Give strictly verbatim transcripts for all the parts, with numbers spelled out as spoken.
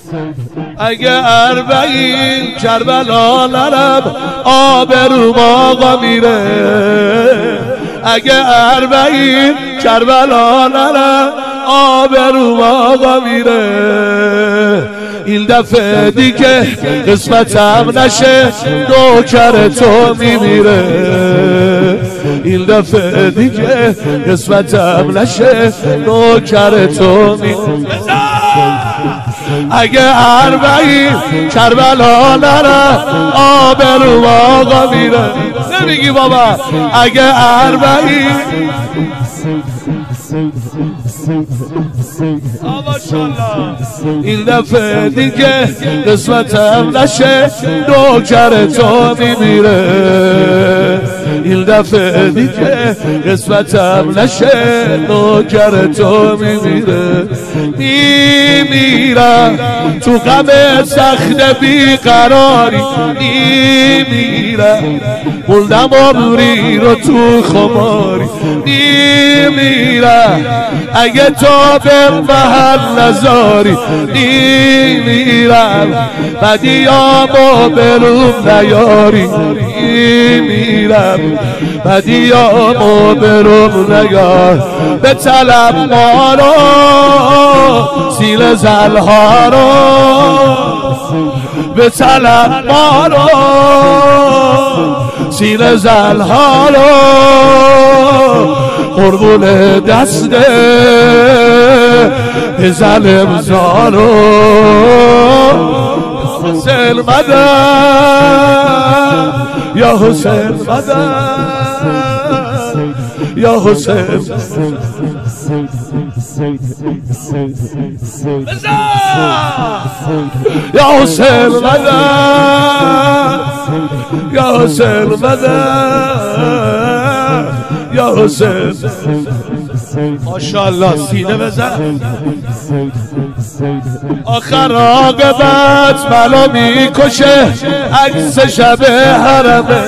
اگه اربعین کربلا نرم آبروم آقا میره. اگه اربعین کربلا نرم آبروم آقا میره. این دفعه دیگه قسمتم نشه نوکر تو میمیره. این دفعه دیگه قسمتم نشه نوکر تو میمیره. اگه اربعین کربلا نره آبروم آقا میره. نمیگی بابا اگه اربعین این دفعه دیگه قسمتم نشه نوکر تو میمیره. این دفعه دیگه قسمتم نشه نوکر تو میمیره. میمیرم تو غم سخت بیقراری میمیرم. موندم عمری رو تو خماری میمیرم. اگه تو به محل نزاری میمیرم. بدیامو بروم نیاری میمیرم. بدیامو بروم نیار. به طلب ما رو سیل زلها رو به طلب ما رو سیل زلها رو قربون دسته ظالم زارو. حسین مدد یا حسین مدد یا حسین یا حسین مدد یا حسین مدد یا حسین. ماشاءالله سینه بزن. آخر عاقبت منو میکشه عکس شب حرمه.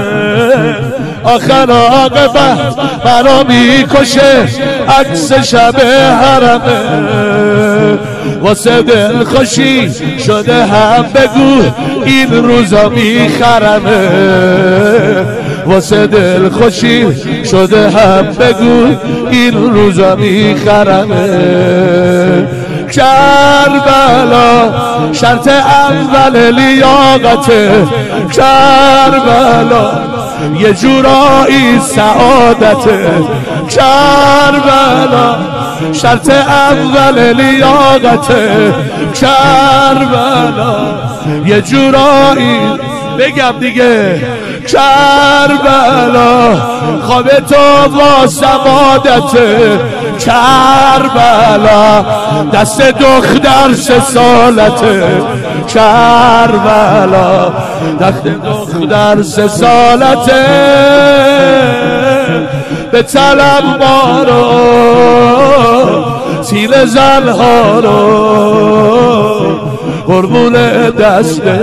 آخر عاقبت منو میکشه عکس شب حرمه. واسه دل خوشی شده هم بگو این روزا میخرمه. واسه دل خوشی شده هم بگو این روزا میخرمه. کربلا شرط اول لیاقته. کربلا یه جورایی سعادته. کربلا شرط اول لیاقته. کربلا یه جورایی بگم دیگه. کربلا خواب تو واسه عادته. کربلا دست دختر سه سالته. کربلا دست دختر سه سالته. به طلب ما رو سیل زلها رو قربون دسته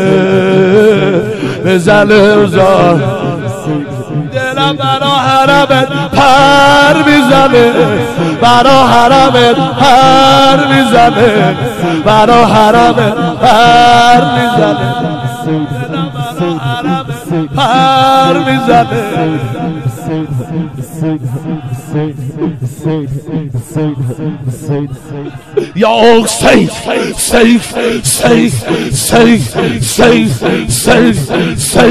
بزن زار. دلم برا حرمت پر میزنه. برا حرمت پر میزنه. برا حرمت پر میزنه. دلم برا حرمت پر میزنه. یا سیف سیف سیف سیف سیف سیف سیف